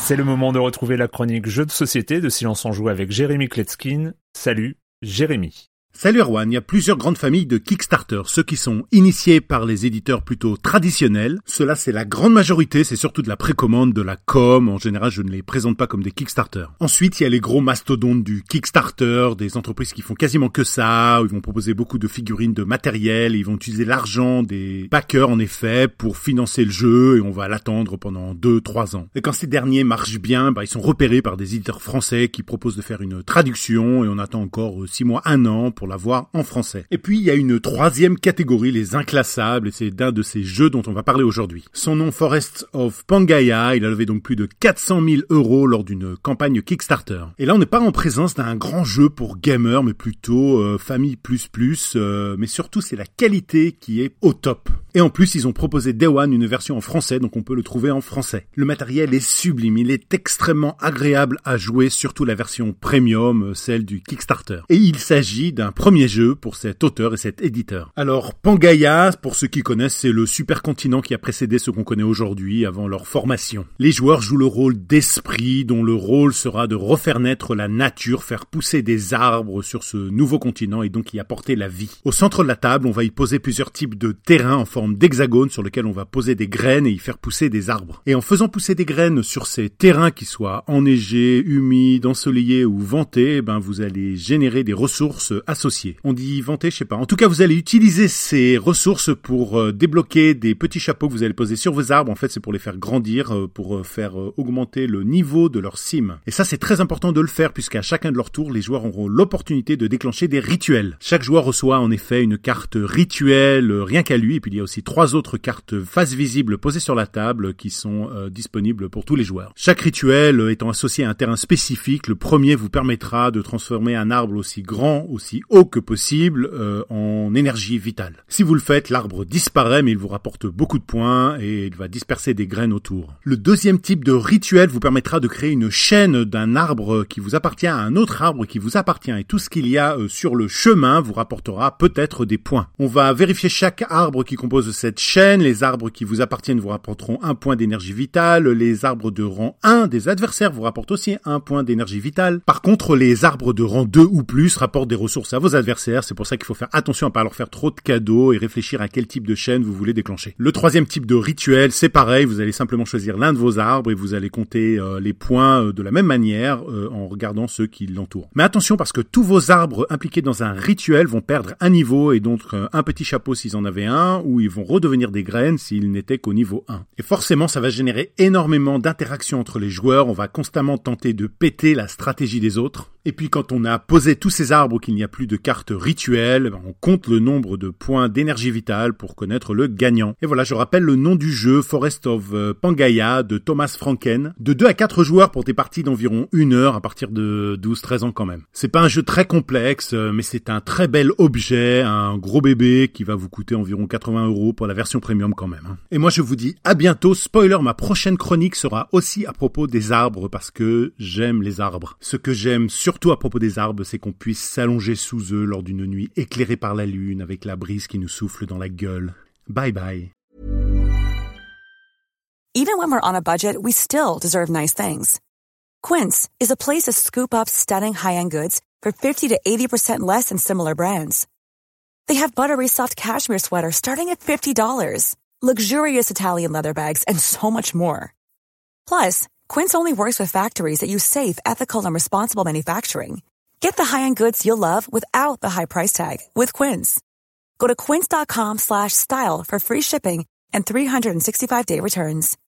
C'est le moment de retrouver la chronique Jeux de société de Silence on Joue avec Jérémy Kletzkin. Salut, Jérémy. Salut Erwan, il y a plusieurs grandes familles de Kickstarter, ceux qui sont initiés par les éditeurs plutôt traditionnels. Ceux-là, c'est la grande majorité, c'est surtout de la précommande, de la com. En général, je ne les présente pas comme des Kickstarter. Ensuite, il y a les gros mastodontes du Kickstarter, des entreprises qui font quasiment que ça, où ils vont proposer beaucoup de figurines de matériel, et ils vont utiliser l'argent des backers, en effet, pour financer le jeu, et on va l'attendre pendant 2-3 ans. Et quand ces derniers marchent bien, ils sont repérés par des éditeurs français qui proposent de faire une traduction, et on attend encore 6 mois, 1 an pour la voir en français. Et puis il y a une troisième catégorie, les inclassables, et c'est d'un de ces jeux dont on va parler aujourd'hui. Son nom, Forests of Pangaea, il a levé donc plus de 400 000 € lors d'une campagne Kickstarter. Et là on n'est pas en présence d'un grand jeu pour gamers, mais plutôt famille plus, mais surtout c'est la qualité qui est au top. Et en plus ils ont proposé Day One une version en français, donc on peut le trouver en français. Le matériel est sublime, il est extrêmement agréable à jouer, surtout la version premium, celle du Kickstarter. Et il s'agit d'un premier jeu pour cet auteur et cet éditeur. Alors, Pangaea, pour ceux qui connaissent, c'est le supercontinent qui a précédé ce qu'on connaît aujourd'hui avant leur formation. Les joueurs jouent le rôle d'esprit, dont le rôle sera de refaire naître la nature, faire pousser des arbres sur ce nouveau continent et donc y apporter la vie. Au centre de la table, on va y poser plusieurs types de terrains en forme d'hexagone sur lesquels on va poser des graines et y faire pousser des arbres. Et en faisant pousser des graines sur ces terrains qui soient enneigés, humides, ensoleillés ou ventés, vous allez générer des ressources associées. On dit vanter, je sais pas. En tout cas, vous allez utiliser ces ressources pour débloquer des petits chapeaux que vous allez poser sur vos arbres. En fait, c'est pour les faire grandir, pour faire augmenter le niveau de leur cime. Et ça, c'est très important de le faire puisqu'à chacun de leur tour, les joueurs auront l'opportunité de déclencher des rituels. Chaque joueur reçoit en effet une carte rituel rien qu'à lui. Et puis, il y a aussi 3 autres cartes face visible posées sur la table qui sont disponibles pour tous les joueurs. Chaque rituel étant associé à un terrain spécifique, le premier vous permettra de transformer un arbre aussi grand, aussi haut que possible en énergie vitale. Si vous le faites, l'arbre disparaît mais il vous rapporte beaucoup de points et il va disperser des graines autour. Le deuxième type de rituel vous permettra de créer une chaîne d'un arbre qui vous appartient à un autre arbre qui vous appartient et tout ce qu'il y a sur le chemin vous rapportera peut-être des points. On va vérifier chaque arbre qui compose cette chaîne. Les arbres qui vous appartiennent vous rapporteront 1 point d'énergie vitale. Les arbres de rang 1 des adversaires vous rapportent aussi 1 point d'énergie vitale. Par contre, les arbres de rang 2 ou plus rapportent des ressources à vos adversaires, c'est pour ça qu'il faut faire attention à pas leur faire trop de cadeaux et réfléchir à quel type de chaîne vous voulez déclencher. Le troisième type de rituel, c'est pareil, vous allez simplement choisir l'un de vos arbres et vous allez compter les points de la même manière en regardant ceux qui l'entourent. Mais attention parce que tous vos arbres impliqués dans un rituel vont perdre un niveau et donc un petit chapeau s'ils en avaient un, ou ils vont redevenir des graines s'ils n'étaient qu'au niveau 1. Et forcément, ça va générer énormément d'interactions entre les joueurs, on va constamment tenter de péter la stratégie des autres. Et puis quand on a posé tous ces arbres qu'il n'y a plus de cartes rituelles, on compte le nombre de points d'énergie vitale pour connaître le gagnant. Et voilà, je rappelle le nom du jeu, Forest of Pangaea de Thomas Franken. De 2 à 4 joueurs pour des parties d'environ 1 heure à partir de 12-13 ans quand même. C'est pas un jeu très complexe, mais c'est un très bel objet, un gros bébé qui va vous coûter environ 80 € pour la version premium quand même. Et moi je vous dis à bientôt. Spoiler, ma prochaine chronique sera aussi à propos des arbres parce que j'aime les arbres. Ce que j'aime surtout à propos des arbres, c'est qu'on puisse s'allonger sous eux lors d'une nuit éclairée par la lune avec la brise qui nous souffle dans la gueule. Bye bye. Even when we're on a budget, we still deserve nice things. Quince is a place to scoop up stunning high-end goods for 50 to 80% less than similar brands. They have buttery soft cashmere sweaters starting at $50, luxurious Italian leather bags, and so much more. Plus, Quince only works with factories that use safe, ethical, and responsible manufacturing. Get the high-end goods you'll love without the high price tag with Quince. Go to quince.com/style for free shipping and 365-day returns.